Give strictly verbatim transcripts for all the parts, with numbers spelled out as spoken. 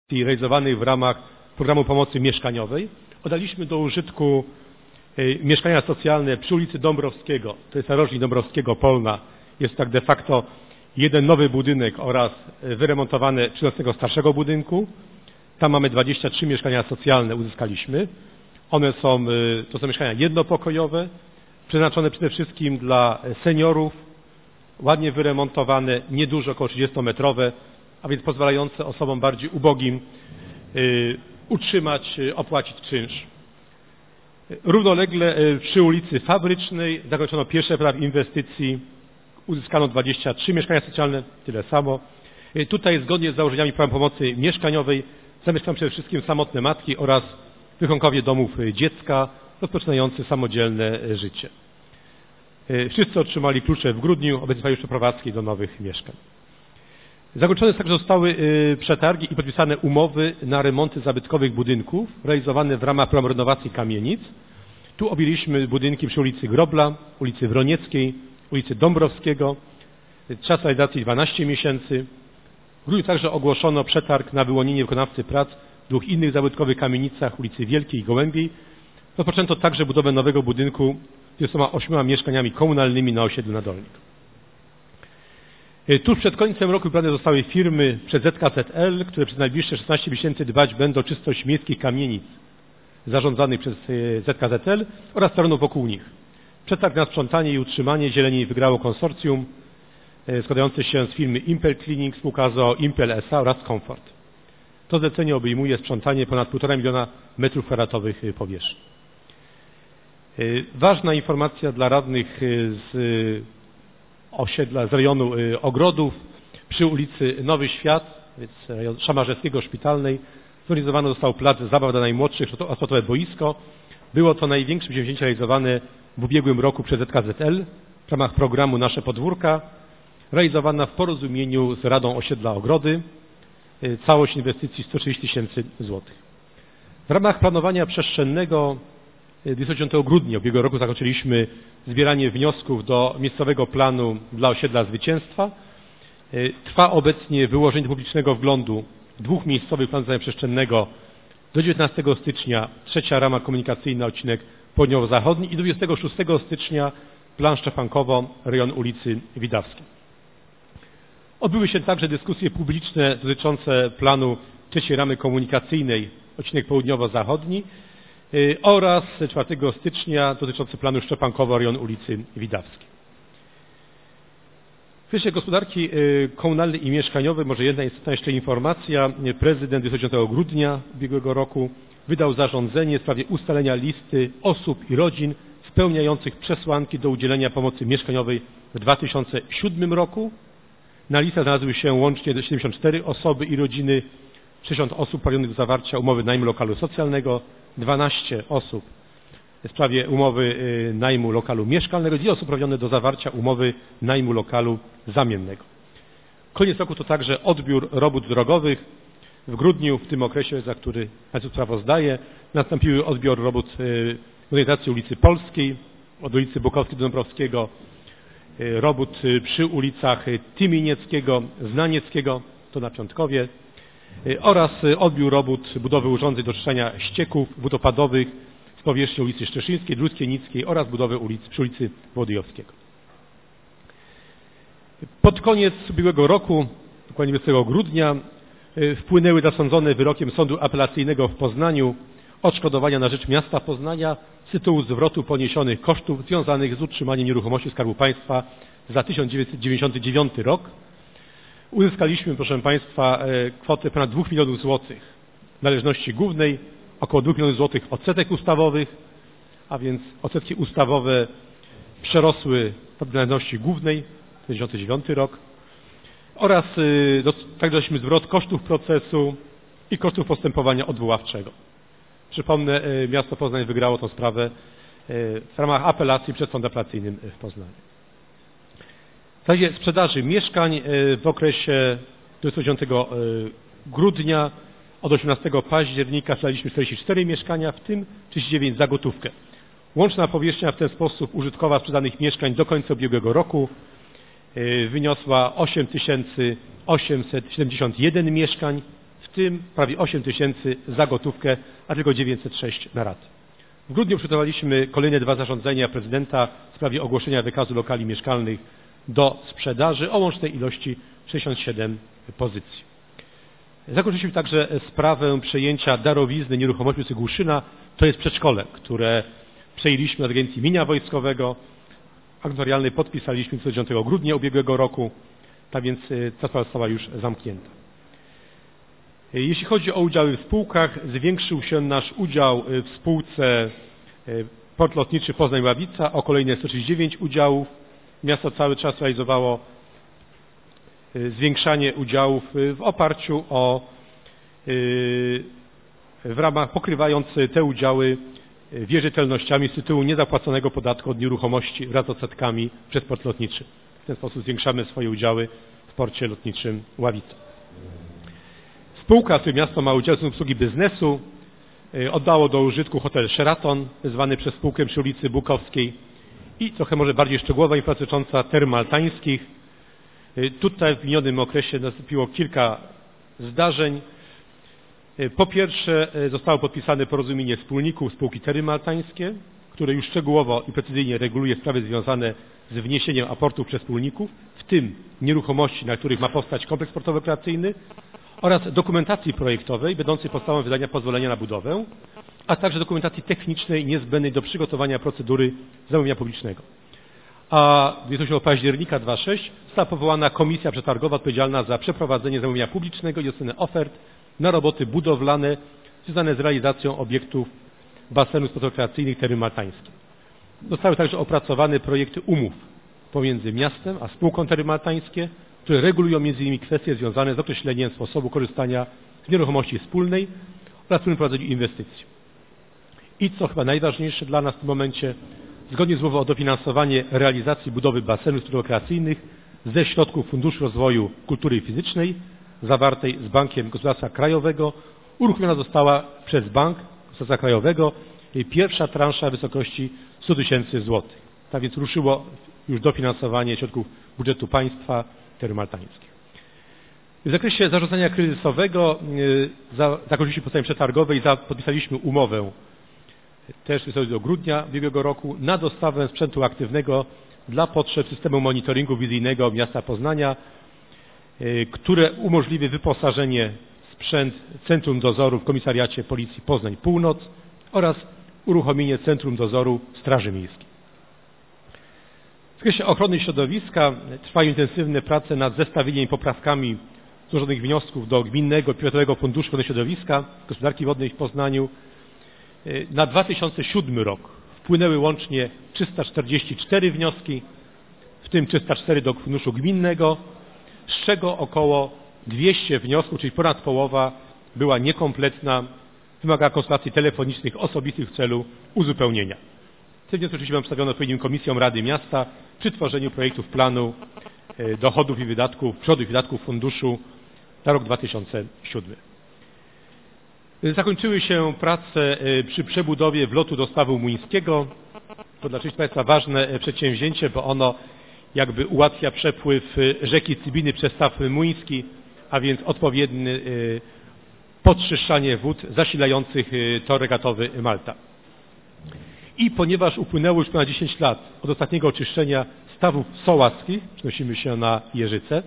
realizowanych w ramach programu pomocy mieszkaniowej oddaliśmy do użytku mieszkania socjalne przy ulicy Dąbrowskiego, to jest narożnik Dąbrowskiego Polna. Jest tak de facto jeden nowy budynek oraz wyremontowane trzynastego starszego budynku. Tam mamy dwadzieścia trzy mieszkania socjalne, uzyskaliśmy. One są, to są mieszkania jednopokojowe, przeznaczone przede wszystkim dla seniorów, ładnie wyremontowane, nieduże, około trzydziestometrowe, a więc pozwalające osobom bardziej ubogim y, utrzymać, y, opłacić czynsz. Równolegle y, przy ulicy Fabrycznej zakończono pierwszy etap inwestycji, uzyskano dwadzieścia trzy mieszkania socjalne, tyle samo. Y, tutaj zgodnie z założeniami programu pomocy mieszkaniowej zamieszkają przede wszystkim samotne matki oraz wychowunkowie domów dziecka rozpoczynający samodzielne życie. Wszyscy otrzymali klucze w grudniu, obecnie trwają już przeprowadzki do nowych mieszkań. Zakończone także zostały przetargi i podpisane umowy na remonty zabytkowych budynków realizowane w ramach programu renowacji kamienic. Tu objęliśmy budynki przy ulicy Grobla, ulicy Wronieckiej, ulicy Dąbrowskiego. Czas realizacji dwanaście miesięcy. W grudniu także ogłoszono przetarg na wyłonienie wykonawcy prac w dwóch innych zabytkowych kamienicach, ulicy Wielkiej i Gołębiej. Rozpoczęto także budowę nowego budynku z dwudziestoma ośmioma mieszkaniami komunalnymi na osiedlu Nadolnik. Tuż przed końcem roku wybrane zostały firmy przez Z K Z L, które przez najbliższe szesnaście miesięcy dbać będą o czystość miejskich kamienic zarządzanych przez Z K Z L oraz terenów wokół nich. Przetarg na sprzątanie i utrzymanie zieleni wygrało konsorcjum składające się z firmy Impel Cleaning, spółka z o o Impel S A oraz Comfort. To zlecenie obejmuje sprzątanie ponad półtora miliona metrów kwadratowych powierzchni. Ważna informacja dla radnych z osiedla, z rejonu Ogrodów przy ulicy Nowy Świat, więc rejon Szamarzewskiego Szpitalnej, zorganizowano został plac zabaw dla najmłodszych, asfaltowe boisko. Było to największe przedsięwzięcie realizowane w ubiegłym roku przez Z K Z L w ramach programu Nasze Podwórka, realizowana w porozumieniu z Radą Osiedla Ogrody. Całość inwestycji sto trzydzieści tysięcy złotych. W ramach planowania przestrzennego dwudziestego dziewiątego grudnia ubiegłego roku zakończyliśmy zbieranie wniosków do miejscowego planu dla osiedla Zwycięstwa. Trwa obecnie wyłożenie publicznego wglądu dwóch miejscowych planów zadań przestrzennego do dziewiętnastego stycznia trzecia rama komunikacyjna, odcinek południowo-zachodni i dwudziestego szóstego stycznia plan Szczepankowo, rejon ulicy Widawskiej. Odbyły się także dyskusje publiczne dotyczące planu trzeciej ramy komunikacyjnej, odcinek południowo-zachodni oraz czwartego stycznia dotyczący planu Szczepankowo, rejon ulicy Widawskiej. W kwestii gospodarki komunalnej i mieszkaniowej może jedna istotna jeszcze informacja. Prezydent dwudziestego dziewiątego grudnia ubiegłego roku wydał zarządzenie w sprawie ustalenia listy osób i rodzin spełniających przesłanki do udzielenia pomocy mieszkaniowej w dwa tysiące siódmym roku. Na listę znalazły się łącznie siedemdziesiąt cztery osoby i rodziny, sześćdziesiąt osób uprawnionych do zawarcia umowy najmu lokalu socjalnego, dwanaście osób w sprawie umowy najmu lokalu mieszkalnego, dwie osoby uprawnione do zawarcia umowy najmu lokalu zamiennego. Koniec roku to także odbiór robót drogowych. W grudniu, w tym okresie, za który Państwu sprawozdaję, nastąpiły odbiór robót modernizacji ulicy Polskiej, od ulicy Bukowskiej do Dąbrowskiego, robót przy ulicach Tymienieckiego, Znanieckiego, to na Piątkowie, oraz odbiór robót budowy urządzeń do czyszczania ścieków wodopadowych z powierzchni ulicy Szczeszyńskiej, Druskienickiej oraz budowy ulic przy ulicy Wołodyjowskiego. Pod koniec ubiegłego roku, dokładnie dwudziestego grudnia, wpłynęły zasądzone wyrokiem Sądu Apelacyjnego w Poznaniu odszkodowania na rzecz miasta Poznania z tytułu zwrotu poniesionych kosztów związanych z utrzymaniem nieruchomości Skarbu Państwa za tysiąc dziewięćset dziewięćdziesiąty dziewiąty rok. Uzyskaliśmy, proszę Państwa, kwotę ponad dwóch milionów złotych należności głównej, około dwóch milionów złotych odsetek ustawowych, a więc odsetki ustawowe przerosły należności głównej, dziewięćdziesiąty dziewiąty rok, oraz także zwrot kosztów procesu i kosztów postępowania odwoławczego. Przypomnę, miasto Poznań wygrało tę sprawę w ramach apelacji przed Sądem Apelacyjnym w Poznaniu. W razie sprzedaży mieszkań w okresie dwudziestego dziewiątego grudnia od osiemnastego października sprzedaliśmy czterdzieści cztery mieszkania, w tym trzydzieści dziewięć za gotówkę. Łączna powierzchnia w ten sposób użytkowa sprzedanych mieszkań do końca ubiegłego roku wyniosła osiem tysięcy osiemset siedemdziesiąt jeden mieszkań, w tym prawie osiem tysięcy za gotówkę, a tylko dziewięćset sześć na raty. W grudniu przygotowaliśmy kolejne dwa zarządzenia prezydenta w sprawie ogłoszenia wykazu lokali mieszkalnych do sprzedaży o łącznej ilości sześćdziesiąt siedem pozycji. Zakończyliśmy także sprawę przejęcia darowizny nieruchomości przy Głuszyna. To jest przedszkole, które przejęliśmy od Agencji Mienia Wojskowego. Akt notarialny podpisaliśmy dwudziestego dziewiątego grudnia ubiegłego roku, tak więc ta sprawa została już zamknięta. Jeśli chodzi o udziały w spółkach, zwiększył się nasz udział w spółce Port Lotniczy Poznań-Ławica o kolejne sto trzydzieści dziewięć udziałów. Miasto cały czas realizowało zwiększanie udziałów w oparciu o, w ramach pokrywając te udziały wierzytelnościami z tytułu niezapłaconego podatku od nieruchomości wraz z odsetkami przez port lotniczy. W ten sposób zwiększamy swoje udziały w porcie lotniczym Ławica. Spółka, w której miasto ma udział w obsługi biznesu, oddało do użytku hotel Sheraton, zwany przez spółkę przy ulicy Bukowskiej, i trochę może bardziej szczegółowa informacja dotycząca term maltańskich. Tutaj w minionym okresie nastąpiło kilka zdarzeń. Po pierwsze, zostało podpisane porozumienie wspólników spółki Termy Maltańskie, które już szczegółowo i precyzyjnie reguluje sprawy związane z wniesieniem aportów przez wspólników, w tym nieruchomości, na których ma powstać kompleks sportowo-rekreacyjny, oraz dokumentacji projektowej będącej podstawą wydania pozwolenia na budowę, a także dokumentacji technicznej niezbędnej do przygotowania procedury zamówienia publicznego. A dwudziestego siódmego października dwa tysiące szóstego została powołana komisja przetargowa odpowiedzialna za przeprowadzenie zamówienia publicznego i ocenę ofert na roboty budowlane związane z realizacją obiektów basenów sportowo-rekreacyjnych Termy Maltańskie. Zostały także opracowane projekty umów pomiędzy miastem a spółką Termy Maltańskie, które regulują między innymi kwestie związane z określeniem sposobu korzystania z nieruchomości wspólnej oraz wspólnym prowadzeniu inwestycji. I co chyba najważniejsze dla nas w tym momencie, zgodnie z umową o dofinansowanie realizacji budowy basenów sportowo-rekreacyjnych ze środków Funduszu Rozwoju Kultury Fizycznej zawartej z Bankiem Gospodarstwa Krajowego uruchomiona została przez Bank Gospodarstwa Krajowego pierwsza transza w wysokości sto tysięcy złotych. Tak więc ruszyło już dofinansowanie środków budżetu państwa Term Maltańskich. W zakresie zarządzania kryzysowego zakończyliśmy postępowanie przetargowe i podpisaliśmy umowę też do grudnia ubiegłego roku na dostawę sprzętu aktywnego dla potrzeb systemu monitoringu wizyjnego miasta Poznania, które umożliwi wyposażenie w sprzęt Centrum Dozoru w Komisariacie Policji Poznań Północ oraz uruchomienie Centrum Dozoru Straży Miejskiej. W zakresie ochrony środowiska trwają intensywne prace nad zestawieniem i poprawkami złożonych wniosków do Gminnego Powiatowego Funduszu Ochrony Środowiska, Gospodarki Wodnej w Poznaniu. Na dwa tysiące siódmy rok wpłynęły łącznie trzysta czterdzieści cztery wnioski, w tym trzysta cztery do Funduszu Gminnego, z czego około dwieście wniosków, czyli ponad połowa, była niekompletna, wymagała konsultacji telefonicznych osobistych w celu uzupełnienia. Te wnioski oczywiście będą przedstawione odpowiednim komisjom Rady Miasta przy tworzeniu projektów planu dochodów i wydatków, przychodów i wydatków funduszu na rok dwa tysiące siódmy. Zakończyły się prace przy przebudowie wlotu do stawu młyńskiego. To dla części Państwa ważne przedsięwzięcie, bo ono jakby ułatwia przepływ rzeki Cybiny przez staw młyński, a więc odpowiednie podczyszczanie wód zasilających tor regatowy Malta. I ponieważ upłynęło już ponad dziesięć lat od ostatniego oczyszczenia stawów sołackich, przenosimy się na Jeżyce,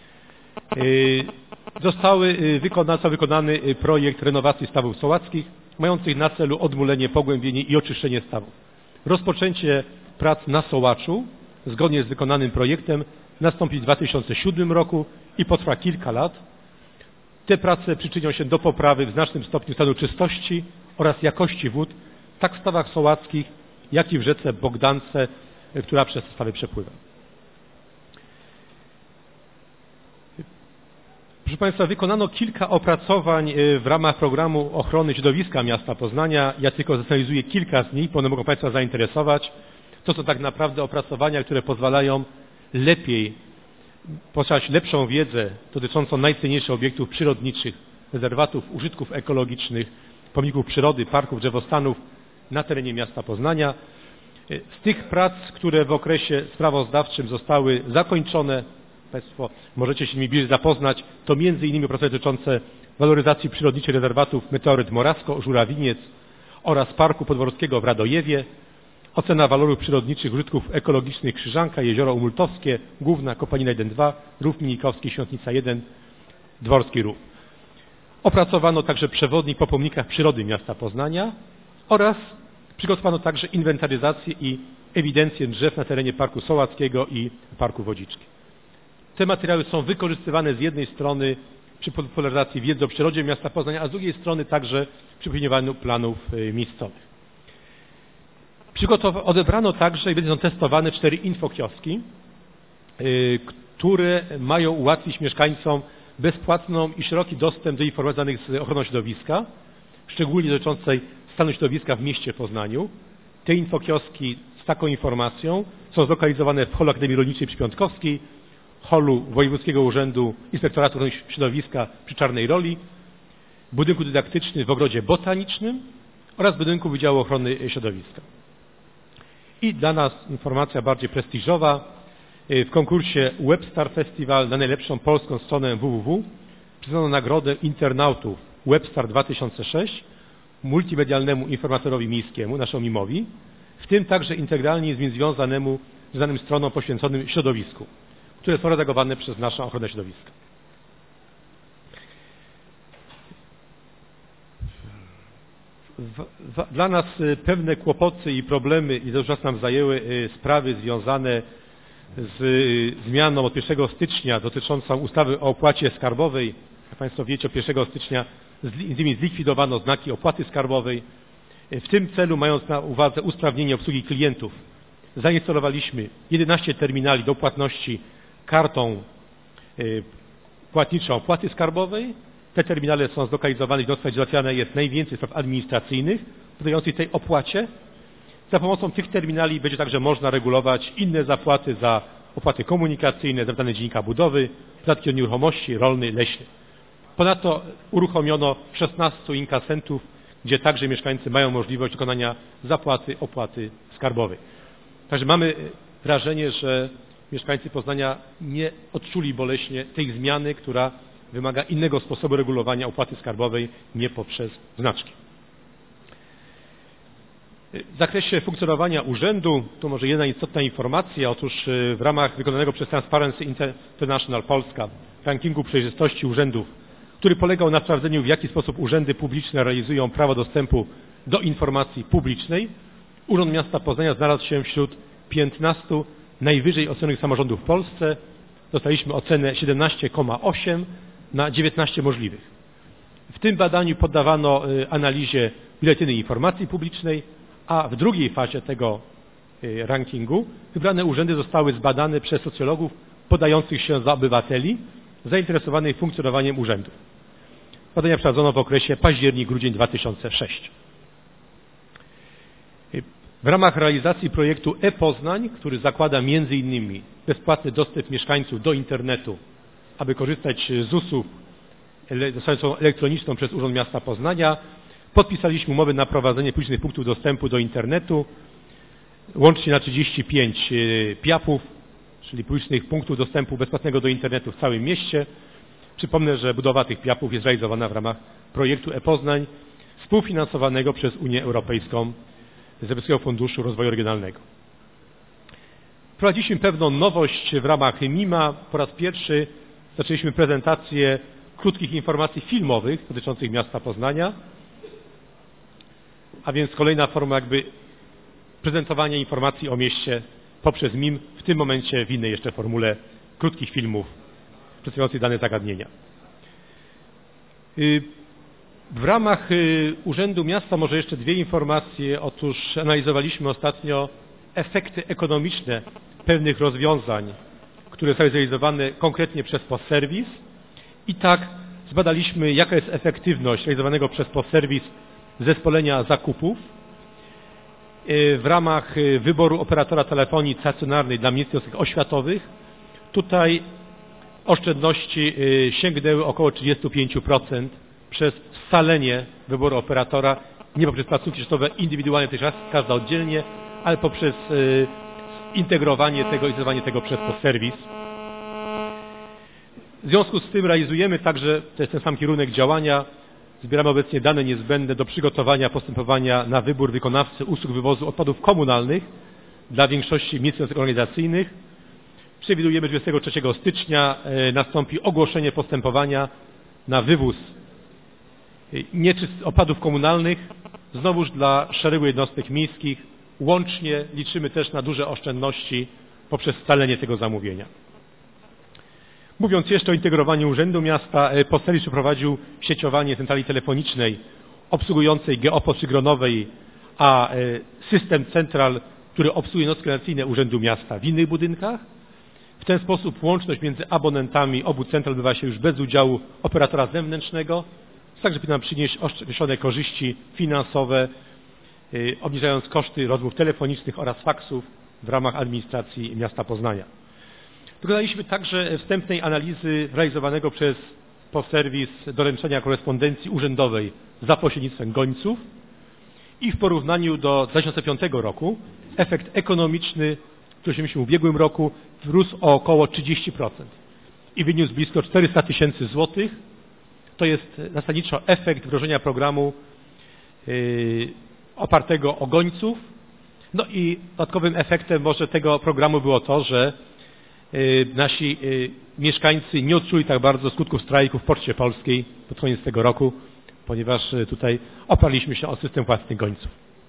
zostały wykonany, został wykonany projekt renowacji stawów sołackich, mających na celu odmulenie, pogłębienie i oczyszczenie stawów. Rozpoczęcie prac na Sołaczu, zgodnie z wykonanym projektem, nastąpi w dwa tysiące siódmym roku i potrwa kilka lat. Te prace przyczynią się do poprawy w znacznym stopniu stanu czystości oraz jakości wód, tak w stawach sołackich, jak i w rzece Bogdance, która przez stawy przepływa. Proszę Państwa, wykonano kilka opracowań w ramach programu ochrony środowiska miasta Poznania. Ja tylko zasygnalizuję kilka z nich, bo one mogą Państwa zainteresować. To są tak naprawdę opracowania, które pozwalają lepiej posiadać lepszą wiedzę dotyczącą najcenniejszych obiektów przyrodniczych, rezerwatów, użytków ekologicznych, pomników przyrody, parków, drzewostanów na terenie miasta Poznania. Z tych prac, które w okresie sprawozdawczym zostały zakończone, Państwo możecie się nimi bliżej zapoznać, to między innymi opracowania dotyczące waloryzacji przyrodniczej rezerwatów Meteoryt Morawsko, Żurawiniec oraz Parku Podwórskiego w Radojewie, ocena walorów przyrodniczych użytków ekologicznych Krzyżanka, Jezioro Umultowskie, Główna, Kopanina jeden dwa, Rów Minikowski, Świątnica jeden, Dworski Rów. Opracowano także przewodnik po pomnikach przyrody miasta Poznania oraz przygotowano także inwentaryzację i ewidencję drzew na terenie Parku Sołackiego i Parku Wodziczki. Te materiały są wykorzystywane z jednej strony przy popularyzacji wiedzy o przyrodzie miasta Poznania, a z drugiej strony także przy opiniowaniu planów miejscowych. Przygotow- odebrano także i będą testowane cztery infokioski, yy, które mają ułatwić mieszkańcom bezpłatną i szeroki dostęp do informacji związanych z ochroną środowiska, szczególnie dotyczącej stanu środowiska w mieście Poznaniu. Te infokioski z taką informacją są zlokalizowane w holu Akademii Rolniczej przy Piątkowskiej, holu Wojewódzkiego Urzędu Inspektoratu Ochrony Środowiska przy Czarnej Roli, budynku dydaktycznym w Ogrodzie Botanicznym oraz budynku Wydziału Ochrony Środowiska. I dla nas informacja bardziej prestiżowa. W konkursie Webstar Festival na najlepszą polską stronę www przyznano nagrodę internautów Webstar dwa tysiące sześć multimedialnemu informatorowi miejskiemu, naszemu mimowi, w tym także integralnie z nim związanemu, związanym stronom poświęconym środowisku, które są redagowane przez naszą ochronę środowiska. W, w, dla nas pewne kłopoty i problemy i dużo czas nam zajęły sprawy związane z zmianą od pierwszego stycznia dotyczącą ustawy o opłacie skarbowej. Jak Państwo wiecie, od pierwszego stycznia z nimi zlikwidowano znaki opłaty skarbowej. W tym celu, mając na uwadze usprawnienie obsługi klientów, zainstalowaliśmy jedenaście terminali do płatności kartą płatniczą opłaty skarbowej. Te terminale są zlokalizowane w jednostkach, gdzie załatwiane jest najwięcej spraw administracyjnych podlegających tej opłacie. Za pomocą tych terminali będzie także można regulować inne zapłaty za opłaty komunikacyjne, za wydane dziennika budowy, podatki od nieruchomości, rolny, leśny. Ponadto uruchomiono szesnastu inkasentów, gdzie także mieszkańcy mają możliwość dokonania zapłaty opłaty skarbowej. Także mamy wrażenie, że mieszkańcy Poznania nie odczuli boleśnie tej zmiany, która wymaga innego sposobu regulowania opłaty skarbowej, nie poprzez znaczki. W zakresie funkcjonowania urzędu, tu może jedna istotna informacja. Otóż w ramach wykonanego przez Transparency International Polska rankingu przejrzystości urzędów, który polegał na sprawdzeniu, w jaki sposób urzędy publiczne realizują prawo dostępu do informacji publicznej, Urząd Miasta Poznania znalazł się wśród piętnastu najwyżej ocenionych samorządów w Polsce. Dostaliśmy ocenę siedemnaście przecinek osiem na dziewiętnaście możliwych. W tym badaniu poddawano analizie biuletyny informacji publicznej, a w drugiej fazie tego rankingu wybrane urzędy zostały zbadane przez socjologów podających się za obywateli zainteresowanych funkcjonowaniem urzędu. Badania przeprowadzono w okresie październik-grudzień dwa tysiące szósty. W ramach realizacji projektu e-Poznań, który zakłada między innymi bezpłatny dostęp mieszkańców do internetu, aby korzystać z usług dostępną elektroniczną przez Urząd Miasta Poznania, podpisaliśmy umowy na prowadzenie publicznych punktów dostępu do internetu, łącznie na trzydzieści pięć piapów, czyli publicznych punktów dostępu bezpłatnego do internetu w całym mieście. Przypomnę, że budowa tych piapów jest realizowana w ramach projektu e-Poznań współfinansowanego przez Unię Europejską z Europejskiego Funduszu Rozwoju Regionalnego. Wprowadziliśmy pewną nowość w ramach mima. Po raz pierwszy zaczęliśmy prezentację krótkich informacji filmowych dotyczących miasta Poznania, a więc kolejna forma jakby prezentowania informacji o mieście poprzez mim, w tym momencie w innej jeszcze formule krótkich filmów przedstawiających dane zagadnienia. W ramach Urzędu Miasta może jeszcze dwie informacje. Otóż analizowaliśmy ostatnio efekty ekonomiczne pewnych rozwiązań, które są realizowane konkretnie przez PostSerwis i tak zbadaliśmy, jaka jest efektywność realizowanego przez PostSerwis zespolenia zakupów w ramach wyboru operatora telefonii stacjonarnej dla miejscówek oświatowych. Tutaj oszczędności sięgnęły około trzydzieści pięć procent przez scalenie wyboru operatora, nie poprzez placówki sieciowe indywidualnie, też raz, każda oddzielnie, ale poprzez integrowanie tego i zdawanie tego przez PostSerwis. W związku z tym realizujemy także, to jest ten sam kierunek działania, zbieramy obecnie dane niezbędne do przygotowania postępowania na wybór wykonawcy usług wywozu odpadów komunalnych dla większości miejsc organizacyjnych. Przewidujemy, że dwudziestego trzeciego stycznia nastąpi ogłoszenie postępowania na wywóz nieczystych odpadów komunalnych, znowuż dla szeregu jednostek miejskich. Łącznie liczymy też na duże oszczędności poprzez scalenie tego zamówienia. Mówiąc jeszcze o integrowaniu Urzędu Miasta, Poselwicz przeprowadził sieciowanie centrali telefonicznej obsługującej geoposty gronowej, a system central, który obsługuje jednostki organizacyjne Urzędu Miasta w innych budynkach. W ten sposób łączność między abonentami obu central odbywa się już bez udziału operatora zewnętrznego, także powinna przynieść określone korzyści finansowe, obniżając koszty rozmów telefonicznych oraz faksów w ramach administracji miasta Poznania. Dokonaliśmy także wstępnej analizy realizowanego przez Poserwis doręczenia korespondencji urzędowej za pośrednictwem gońców i w porównaniu do dwa tysiące piątego roku efekt ekonomiczny, który się w ubiegłym roku, wzrósł o około trzydzieści procent i wyniósł blisko czterysta tysięcy złotych. To jest zasadniczo efekt wdrożenia programu yy, opartego o gońców. No i dodatkowym efektem może tego programu było to, że yy, nasi yy, mieszkańcy nie odczuli tak bardzo skutków strajku w Poczcie Polskiej pod koniec tego roku, ponieważ yy, tutaj oparliśmy się o system własnych gońców.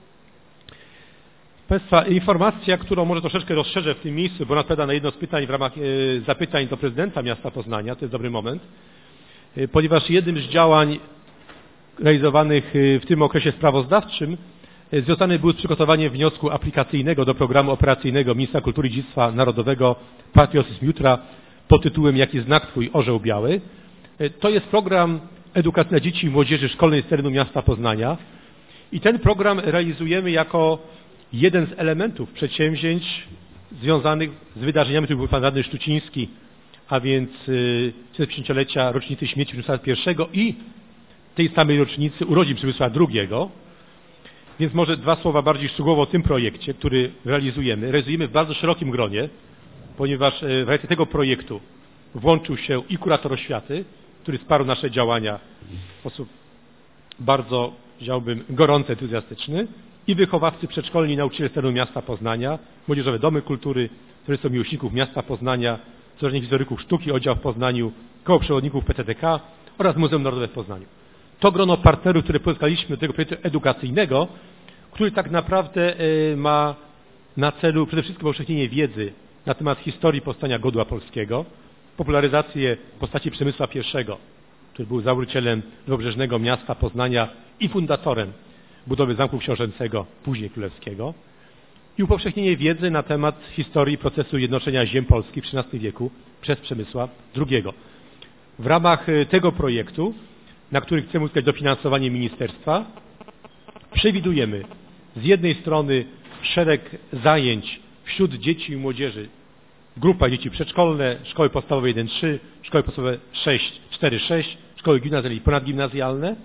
Państwa, informacja, którą może troszeczkę rozszerzę w tym miejscu, bo odpowiada na jedno z pytań w ramach yy, zapytań do prezydenta miasta Poznania, to jest dobry moment, yy, ponieważ jednym z działań realizowanych w tym okresie sprawozdawczym związany był z przygotowaniem wniosku aplikacyjnego do programu operacyjnego Ministra Kultury i Dziedzictwa Narodowego Patriotyzm Jutra pod tytułem Jaki znak Twój orzeł biały. To jest program edukacji dla dzieci i młodzieży szkolnej z terenu miasta Poznania i ten program realizujemy jako jeden z elementów przedsięwzięć związanych z wydarzeniami, które były pan radny Szczuciński, a więc trzydziestopdziesięciolecia rocznicy śmierci Przemysława pierwszego i tej samej rocznicy urodzin Przemysława drugiego. Więc może dwa słowa bardziej szczegółowo o tym projekcie, który realizujemy. Realizujemy w bardzo szerokim gronie, ponieważ w realizacji tego projektu włączył się i kurator oświaty, który wsparł nasze działania w sposób bardzo, powiedziałbym, gorący, entuzjastyczny, i wychowawcy przedszkolni i nauczyciele z terenu miasta Poznania, młodzieżowe domy kultury, Towarzystwo Miłośników Miasta Poznania, Stowarzyszenie Historyków Sztuki, oddział w Poznaniu, Koło Przewodników P T T K oraz Muzeum Narodowe w Poznaniu. To grono partnerów, które pozyskaliśmy do tego projektu edukacyjnego, który tak naprawdę ma na celu przede wszystkim upowszechnienie wiedzy na temat historii powstania godła polskiego, popularyzację postaci Przemysła pierwszego, który był założycielem lewobrzeżnego miasta Poznania i fundatorem budowy Zamku Książęcego, później Królewskiego, i upowszechnienie wiedzy na temat historii procesu jednoczenia ziem polskich w trzynastym wieku przez Przemysła drugiego. W ramach tego projektu, na który chcemy uzyskać dofinansowanie ministerstwa, przewidujemy z jednej strony szereg zajęć wśród dzieci i młodzieży, grupa dzieci przedszkolne, szkoły podstawowe jeden trzy, szkoły podstawowe sześć cztery sześć, szkoły gimnazjalne i ponadgimnazjalne.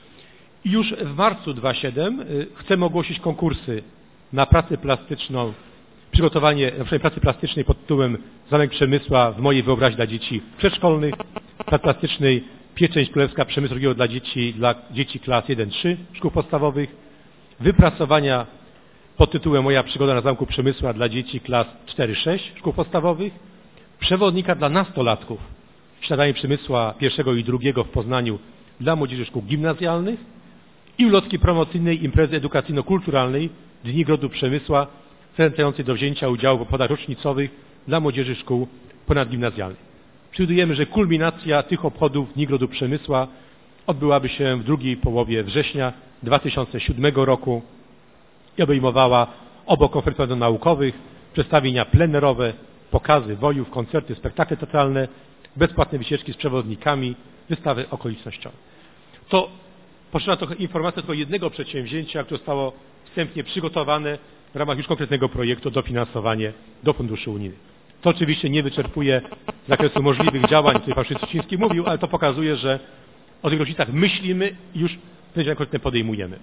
I już w marcu dwa tysiące siódmego chcemy ogłosić konkursy na pracę plastyczną, przygotowanie na pracy plastycznej pod tytułem Zamek Przemysła w mojej wyobraźni dla dzieci przedszkolnych, pracy plastycznej Pieczęć Królewska Przemysłu drugiego dla dzieci, dla dzieci klas jeden trzy szkół podstawowych, wypracowania pod tytułem Moja przygoda na Zamku Przemysła dla dzieci klas cztery sześć szkół podstawowych, przewodnika dla nastolatków Śniadanie Przemysła pierwszego i drugiego w Poznaniu dla młodzieży szkół gimnazjalnych i ulotki promocyjnej imprezy edukacyjno-kulturalnej Dni Grodu Przemysła zachęcającej do wzięcia udziału w obchodach rocznicowych dla młodzieży szkół ponadgimnazjalnych. Przewidujemy, że kulminacja tych obchodów Dni Grodu Przemysła odbyłaby się w drugiej połowie września dwa tysiące siódmego roku i obejmowała obok konferencji naukowych, przedstawienia plenerowe, pokazy wojów, koncerty, spektakle teatralne, bezpłatne wycieczki z przewodnikami, wystawy okolicznościowe. To poszerza trochę informacja tylko jednego przedsięwzięcia, które zostało wstępnie przygotowane w ramach już konkretnego projektu dofinansowanie do funduszy unijnych. To oczywiście nie wyczerpuje zakresu możliwych działań, o których pan Szczuciński mówił, ale to pokazuje, że o tych rocznicach myślimy i już te działania konkretne podejmujemy.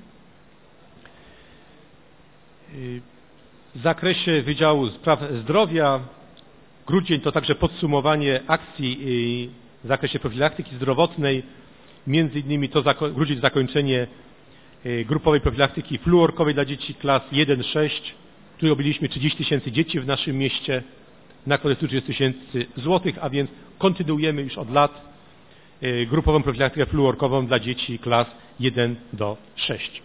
W zakresie Wydziału Spraw Zdrowia grudzień to także podsumowanie akcji w zakresie profilaktyki zdrowotnej, między innymi to wrócić zakończenie grupowej profilaktyki fluorkowej dla dzieci klas jeden sześć, której objęliśmy trzydzieści tysięcy dzieci w naszym mieście na kwotę sto trzydzieści tysięcy złotych, a więc kontynuujemy już od lat grupową profilaktykę fluorkową dla dzieci klas jeden do sześciu.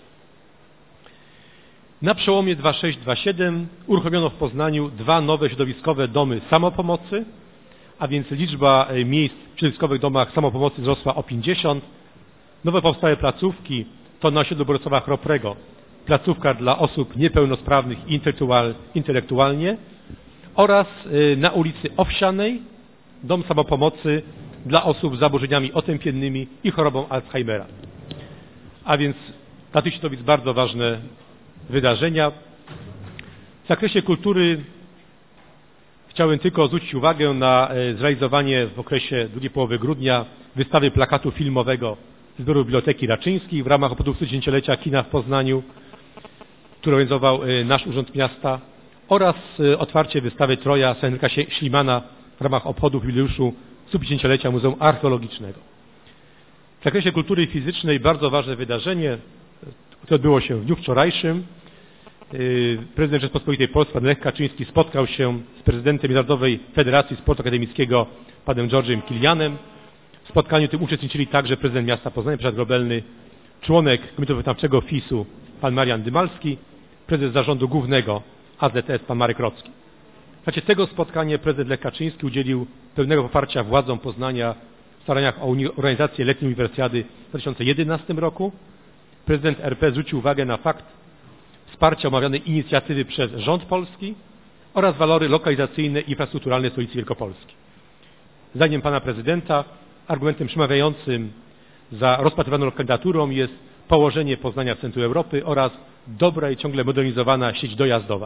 Na przełomie dwa tysiące szósty dwa tysiące siódmego uruchomiono w Poznaniu dwa nowe środowiskowe domy samopomocy, a więc liczba miejsc w środowiskowych domach samopomocy wzrosła o pięćdziesiąt. Nowe powstałe placówki to na osiedlu Bolesława Chrobrego placówka dla osób niepełnosprawnych intelektualnie oraz na ulicy Owsianej dom samopomocy dla osób z zaburzeniami otępiennymi i chorobą Alzheimera. A więc dla tych środowisk bardzo ważne wydarzenia. W zakresie kultury chciałem tylko zwrócić uwagę na zrealizowanie w okresie drugiej połowy grudnia wystawy plakatu filmowego Zbioru Biblioteki Raczyńskiej w ramach obchodów studziesięciolecia kina w Poznaniu, który organizował nasz Urząd Miasta, oraz otwarcie wystawy Troja Henryka Ślimana w ramach obchodów jubileuszu sto pięćdziesięciolecia Muzeum Archeologicznego. W zakresie kultury fizycznej bardzo ważne wydarzenie, które odbyło się w dniu wczorajszym. Prezydent Rzeczypospolitej Polskiej, pan Lech Kaczyński, spotkał się z prezydentem Międzynarodowej Federacji Sportu Akademickiego, panem George'em Kilianem. W spotkaniu tym uczestniczyli także prezydent miasta Poznania, Ryszard Grobelny, członek Komitetu Wykonawczego F I S-u, pan Marian Dymalski, prezes Zarządu Głównego A Z S, pan Marek Rocki. W trakcie tego spotkania prezydent Lech Kaczyński udzielił pełnego poparcia władzom Poznania w staraniach o organizację letniej uniwersjady w dwa tysiące jedenastym roku. Prezydent R P zwrócił uwagę na fakt wsparcia omawianej inicjatywy przez rząd polski oraz walory lokalizacyjne i infrastrukturalne stolicy Wielkopolski. Zdaniem pana prezydenta argumentem przemawiającym za rozpatrywaną kandydaturą jest położenie Poznania w centrum Europy oraz dobra i ciągle modernizowana sieć dojazdowa.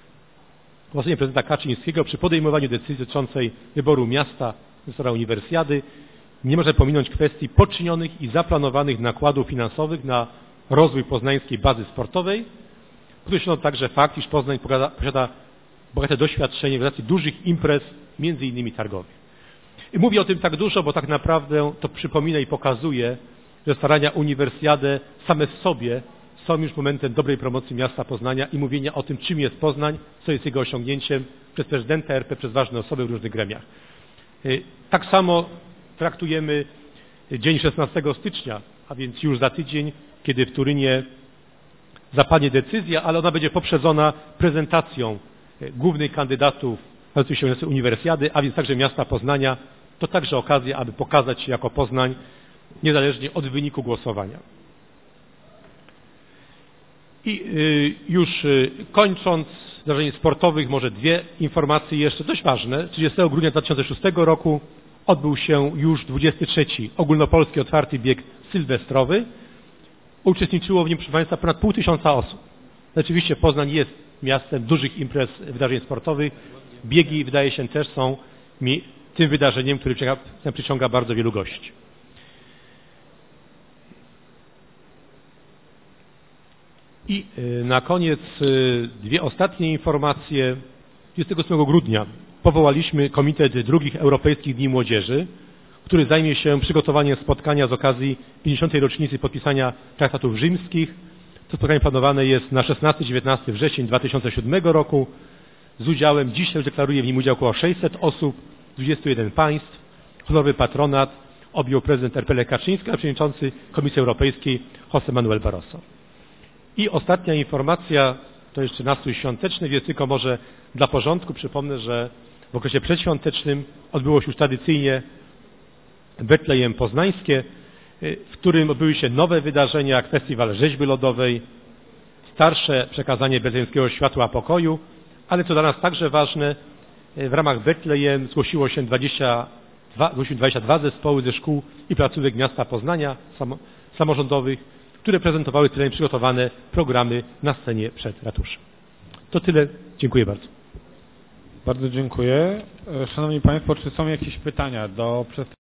W ocenie prezydenta Kaczyńskiego przy podejmowaniu decyzji dotyczącej wyboru miasta inwestora uniwersjady nie może pominąć kwestii poczynionych i zaplanowanych nakładów finansowych na rozwój poznańskiej bazy sportowej. Podkreślono także fakt, iż Poznań posiada bogate doświadczenie w realizacji dużych imprez, między innymi targowych. I mówię o tym tak dużo, bo tak naprawdę to przypomina i pokazuje, że starania uniwersjadę same w sobie są już momentem dobrej promocji miasta Poznania i mówienia o tym, czym jest Poznań, co jest jego osiągnięciem przez prezydenta R P, przez ważne osoby w różnych gremiach. Tak samo traktujemy dzień szesnastego stycznia, a więc już za tydzień, kiedy w Turynie zapadnie decyzja, ale ona będzie poprzedzona prezentacją głównych kandydatów na się uniwersjady, a więc także miasta Poznania. To także okazja, aby pokazać się jako Poznań, niezależnie od wyniku głosowania. I już kończąc zdarzeń sportowych, może dwie informacje jeszcze dość ważne. trzydziestego grudnia dwa tysiące szóstego roku odbył się już dwudziesty trzeci ogólnopolski otwarty bieg sylwestrowy. Uczestniczyło w nim, proszę Państwa, ponad pół tysiąca osób. Rzeczywiście Poznań jest miastem dużych imprez, wydarzeń sportowych. Biegi, wydaje się, też są tym wydarzeniem, który przyciąga bardzo wielu gości. I na koniec dwie ostatnie informacje. dwudziestego ósmego grudnia powołaliśmy Komitet Drugich Europejskich Dni Młodzieży, który zajmie się przygotowaniem spotkania z okazji pięćdziesiątej rocznicy podpisania traktatów rzymskich. To spotkanie planowane jest na szesnasty do dziewiętnastego września dwa tysiące siódmego roku z udziałem, dziś już deklaruje w nim udział około sześćset osób z dwudziestu jeden państw. Honorowy patronat objął prezydent R P Lech Kaczyński, a przewodniczący Komisji Europejskiej José Manuel Barroso. I ostatnia informacja, to jeszcze nastrój świąteczny, więc tylko może dla porządku przypomnę, że w okresie przedświątecznym odbyło się już tradycyjnie Betlejem Poznańskie, w którym odbyły się nowe wydarzenia, jak festiwal rzeźby lodowej, starsze przekazanie betlejemskiego światła pokoju, ale co dla nas także ważne, w ramach Betlejem zgłosiło się dwadzieścia dwa, dwadzieścia dwa zespoły ze szkół i placówek miasta Poznania samorządowych, które prezentowały terenie przygotowane programy na scenie przed ratuszem. To tyle. Dziękuję bardzo. Bardzo dziękuję. Szanowni Państwo, czy są jakieś pytania do przedstawicieli?